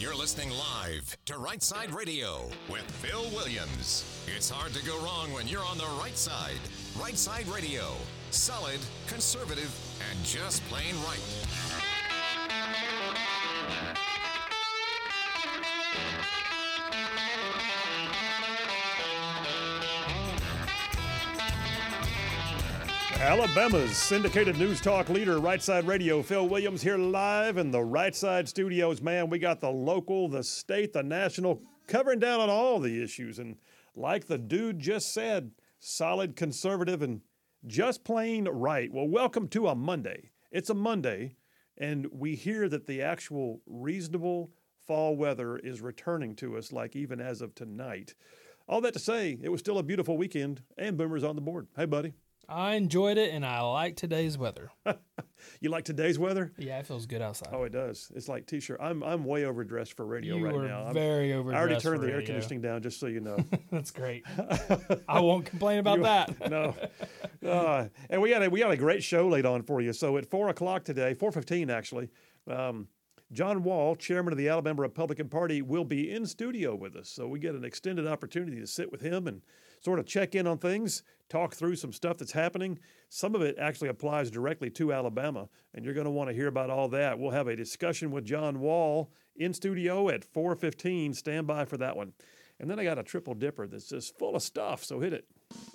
You're listening live to Right Side Radio with Phil Williams. It's hard to go wrong when you're on the right side. Right Side Radio. Solid, conservative, and just plain right. Alabama's syndicated news talk leader, Right Side Radio, Phil Williams, here live in the Right Side studios. Man, we got the local, the state, the national, covering down on all the issues. And like the dude just said, solid, conservative, and just plain right. Well, welcome to a Monday. It's a Monday, and we hear that the actual reasonable fall weather is returning to us, like even as of tonight. All that to say, it was still a beautiful weekend, and Boomer's on the board. Hey, buddy. I enjoyed it, and I like today's weather. You like today's weather? Yeah, it feels good outside. Oh, it does. It's like T-shirt. I'm way overdressed for radio you right were now. Very overdressed. I already turned for the air radio. conditioning down, just so you know. That's great. I won't complain about that. No. And we got a great show laid on for you. So at 4 o'clock today, 4:15 actually, John Wall, chairman of the Alabama Republican Party, will be in studio with us. So we get an extended opportunity to sit with him and sort of check in on things, talk through some stuff that's happening. Some of it actually applies directly to Alabama, and you're going to want to hear about all that. We'll have a discussion with John Wall in studio at 4:15. Stand by for that one. And then I got a triple dipper that's just full of stuff, so hit it.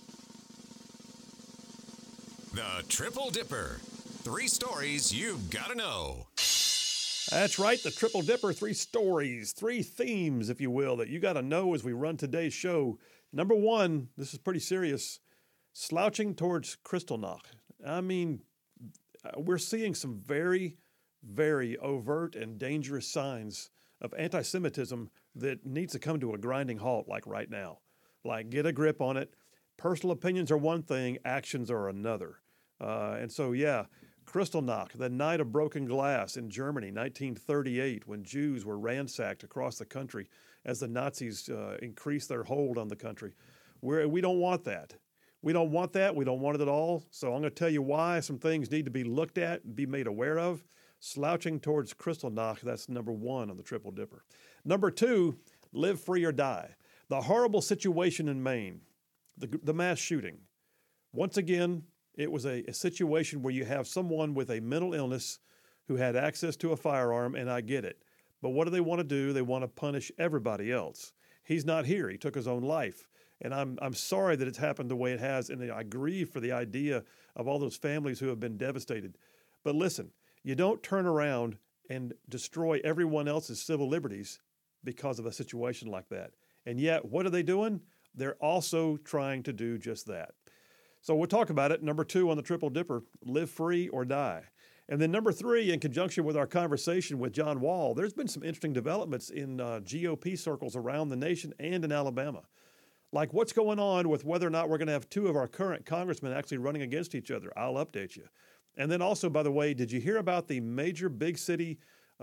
The Triple Dipper. 3 stories you've got to know. That's right, the Triple Dipper, 3 stories, 3 themes, if you will, that you got to know as we run today's show. Number 1, this is pretty serious, slouching towards Kristallnacht. I mean, we're seeing some very, very overt and dangerous signs of anti-Semitism that needs to come to a grinding halt, like right now. Like, get a grip on it. Personal opinions are one thing, actions are another. And so, yeah, Kristallnacht, the night of broken glass in Germany, 1938, when Jews were ransacked across the country as the Nazis increased their hold on the country. We don't want that. We don't want that. We don't want it at all. So I'm going to tell you why some things need to be looked at and be made aware of. Slouching towards Kristallnacht, that's number 1 on the Triple Dipper. Number 2, live free or die. The horrible situation in Maine, the mass shooting. Once again, it was a situation where you have someone with a mental illness who had access to a firearm, and I get it. But what do they want to do? They want to punish everybody else. He's not here. He took his own life. And I'm sorry that it's happened the way it has, and I grieve for the idea of all those families who have been devastated. But listen, you don't turn around and destroy everyone else's civil liberties because of a situation like that. And yet, what are they doing? They're also trying to do just that. So we'll talk about it. Number 2 on the Triple Dipper, live free or die. And then number 3, in conjunction with our conversation with John Wall, there's been some interesting developments in GOP circles around the nation and in Alabama. Like what's going on with whether or not we're going to have 2 of our current congressmen actually running against each other. I'll update you. And then also, by the way, did you hear about the major big city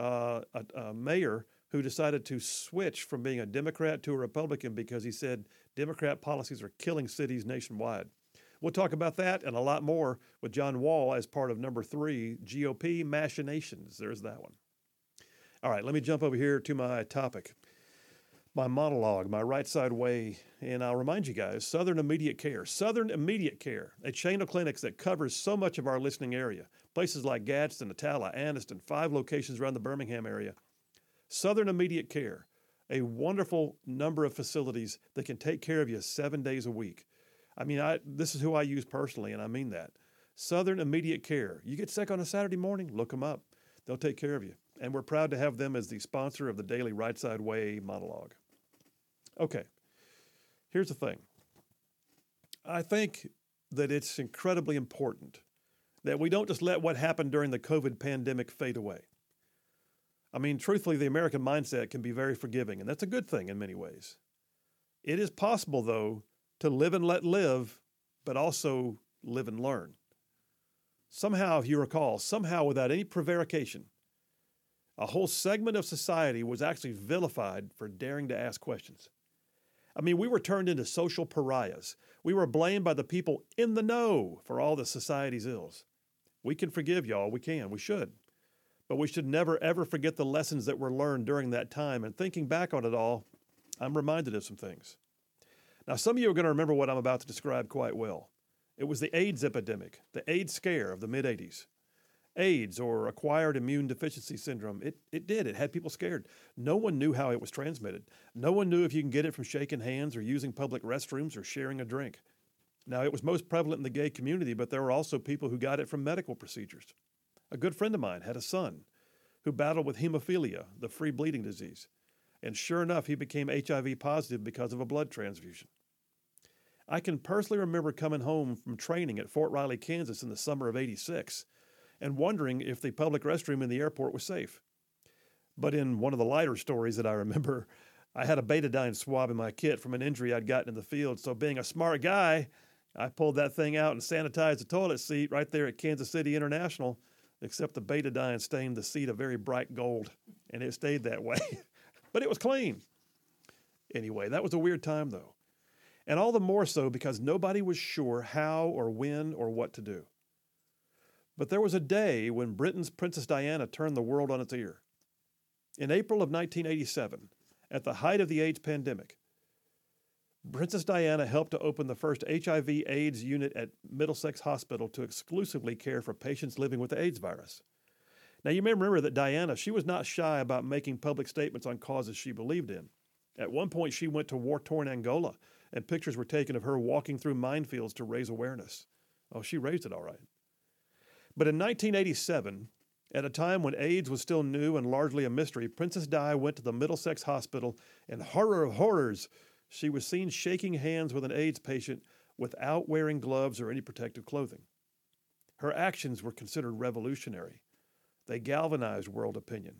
mayor who decided to switch from being a Democrat to a Republican because he said Democrat policies are killing cities nationwide? We'll talk about that and a lot more with John Wall as part of number 3, GOP machinations. There's that one. All right, let me jump over here to my topic, my monologue, my right side way. And I'll remind you guys, Southern Immediate Care. Southern Immediate Care, a chain of clinics that covers so much of our listening area. Places like Gadsden, Attala, Anniston, 5 locations around the Birmingham area. Southern Immediate Care, a wonderful number of facilities that can take care of you 7 days a week. I mean, this is who I use personally, and I mean that. Southern Immediate Care. You get sick on a Saturday morning, look them up. They'll take care of you. And we're proud to have them as the sponsor of the daily Right Side Way monologue. Okay, here's the thing. I think that it's incredibly important that we don't just let what happened during the COVID pandemic fade away. I mean, truthfully, the American mindset can be very forgiving, and that's a good thing in many ways. It is possible, though, to live and let live, but also live and learn. Somehow, if you recall, without any prevarication, a whole segment of society was actually vilified for daring to ask questions. I mean, we were turned into social pariahs. We were blamed by the people in the know for all the society's ills. We can forgive y'all. We can. We should. But we should never, ever forget the lessons that were learned during that time. And thinking back on it all, I'm reminded of some things. Now, some of you are going to remember what I'm about to describe quite well. It was the AIDS epidemic, the AIDS scare of the mid-'80s. AIDS, or acquired immune deficiency syndrome, it had people scared. No one knew how it was transmitted. No one knew if you can get it from shaking hands or using public restrooms or sharing a drink. Now, it was most prevalent in the gay community, but there were also people who got it from medical procedures. A good friend of mine had a son who battled with hemophilia, the free bleeding disease. And sure enough, he became HIV positive because of a blood transfusion. I can personally remember coming home from training at Fort Riley, Kansas in the summer of '86 and wondering if the public restroom in the airport was safe. But in one of the lighter stories that I remember, I had a betadine swab in my kit from an injury I'd gotten in the field. So being a smart guy, I pulled that thing out and sanitized the toilet seat right there at Kansas City International, except the betadine stained the seat a very bright gold, and it stayed that way. But it was clean. Anyway, that was a weird time, though. And all the more so because nobody was sure how or when or what to do. But there was a day when Britain's Princess Diana turned the world on its ear. In April of 1987, at the height of the AIDS pandemic, Princess Diana helped to open the first HIV/AIDS unit at Middlesex Hospital to exclusively care for patients living with the AIDS virus. Now, you may remember that Diana, she was not shy about making public statements on causes she believed in. At one point, she went to war-torn Angola, and pictures were taken of her walking through minefields to raise awareness. Oh, she raised it all right. But in 1987, at a time when AIDS was still new and largely a mystery, Princess Di went to the Middlesex Hospital, and horror of horrors, she was seen shaking hands with an AIDS patient without wearing gloves or any protective clothing. Her actions were considered revolutionary. They galvanized world opinion.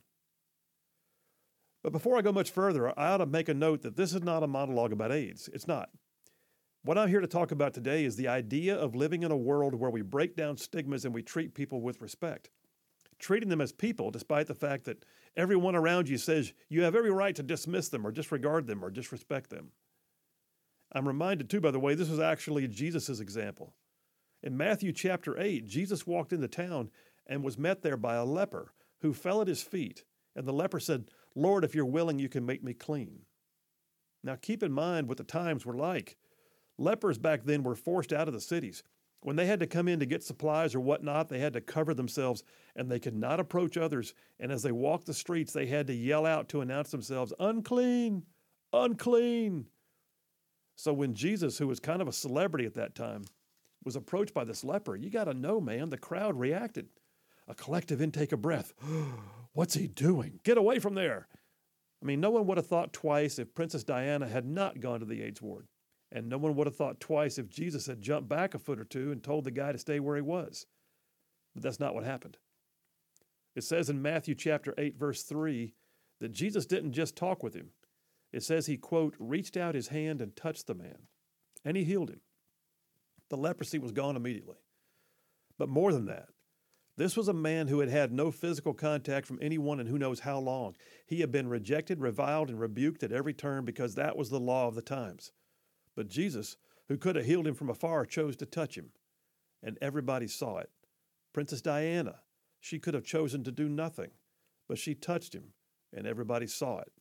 But before I go much further, I ought to make a note that this is not a monologue about AIDS. It's not. What I'm here to talk about today is the idea of living in a world where we break down stigmas and we treat people with respect. Treating them as people, despite the fact that everyone around you says you have every right to dismiss them or disregard them or disrespect them. I'm reminded, too, by the way, this was actually Jesus' example. In Matthew chapter 8, Jesus walked into town and was met there by a leper who fell at his feet. And the leper said, "Lord, if you're willing, you can make me clean." Now, keep in mind what the times were like. Lepers back then were forced out of the cities. When they had to come in to get supplies or whatnot, they had to cover themselves, and they could not approach others. And as they walked the streets, they had to yell out to announce themselves, "Unclean, unclean." So when Jesus, who was kind of a celebrity at that time, was approached by this leper, you got to know, man, the crowd reacted. A collective intake of breath. What's he doing? Get away from there. I mean, no one would have thought twice if Princess Diana had not gone to the AIDS ward. And no one would have thought twice if Jesus had jumped back a foot or two and told the guy to stay where he was. But that's not what happened. It says in Matthew chapter 8, verse 3, that Jesus didn't just talk with him. It says he, quote, reached out his hand and touched the man, and he healed him. The leprosy was gone immediately. But more than that, this was a man who had had no physical contact from anyone in who knows how long. He had been rejected, reviled, and rebuked at every turn because that was the law of the times. But Jesus, who could have healed him from afar, chose to touch him, and everybody saw it. Princess Diana, she could have chosen to do nothing, but she touched him, and everybody saw it.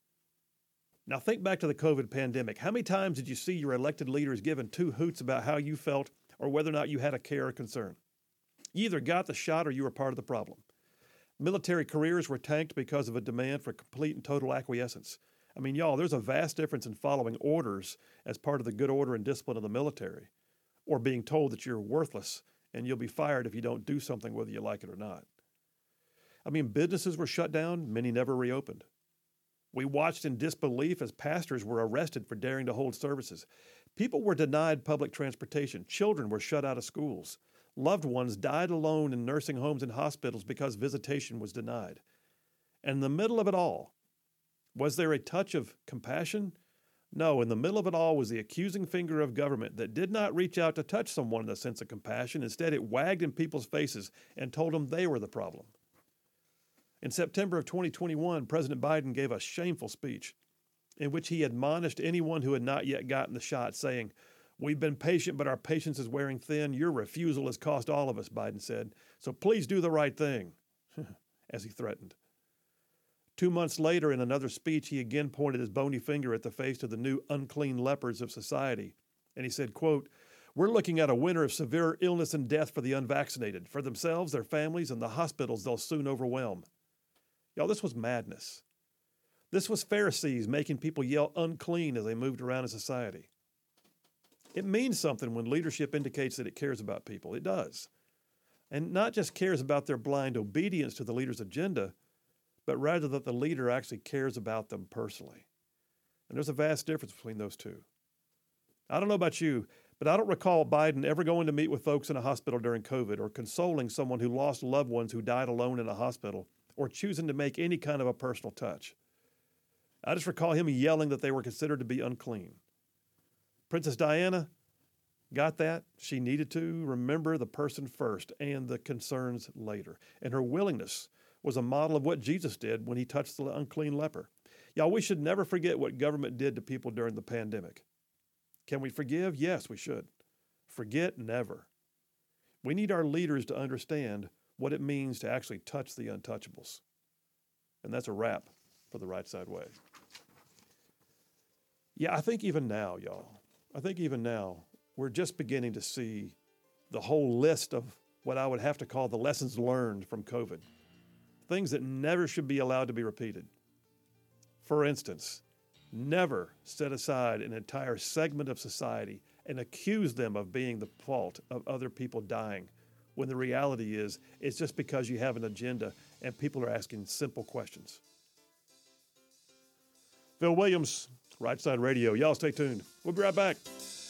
Now think back to the COVID pandemic. How many times did you see your elected leaders giving two hoots about how you felt or whether or not you had a care or concern? You either got the shot or you were part of the problem. Military careers were tanked because of a demand for complete and total acquiescence. I mean, y'all, there's a vast difference in following orders as part of the good order and discipline of the military, or being told that you're worthless and you'll be fired if you don't do something whether you like it or not. I mean, businesses were shut down, many never reopened. We watched in disbelief as pastors were arrested for daring to hold services. People were denied public transportation. Children were shut out of schools. Loved ones died alone in nursing homes and hospitals because visitation was denied. And in the middle of it all, was there a touch of compassion? No, in the middle of it all was the accusing finger of government that did not reach out to touch someone in a sense of compassion. Instead, it wagged in people's faces and told them they were the problem. In September of 2021, President Biden gave a shameful speech in which he admonished anyone who had not yet gotten the shot, saying, "We've been patient, but our patience is wearing thin. Your refusal has cost all of us," Biden said. "So please do the right thing." as he threatened. 2 months later, in another speech, he again pointed his bony finger at the face of the new unclean lepers of society. And he said, quote, "We're looking at a winter of severe illness and death for the unvaccinated, for themselves, their families, and the hospitals they'll soon overwhelm." Y'all, this was madness. This was Pharisees making people yell unclean as they moved around in society. It means something when leadership indicates that it cares about people. It does. And not just cares about their blind obedience to the leader's agenda, but rather that the leader actually cares about them personally. And there's a vast difference between those two. I don't know about you, but I don't recall Biden ever going to meet with folks in a hospital during COVID or consoling someone who lost loved ones who died alone in a hospital or choosing to make any kind of a personal touch. I just recall him yelling that they were considered to be unclean. Princess Diana got that. She needed to remember the person first and the concerns later. And her willingness was a model of what Jesus did when he touched the unclean leper. Y'all, we should never forget what government did to people during the pandemic. Can we forgive? Yes, we should. Forget? Never. We need our leaders to understand what it means to actually touch the untouchables. And that's a wrap for the Right Side Way. Yeah, I think even now, y'all, we're just beginning to see the whole list of what I would have to call the lessons learned from COVID. Things that never should be allowed to be repeated. For instance, never set aside an entire segment of society and accuse them of being the fault of other people dying, when the reality is it's just because you have an agenda and people are asking simple questions. Phil Williams, Right Side Radio. Y'all stay tuned. We'll be right back.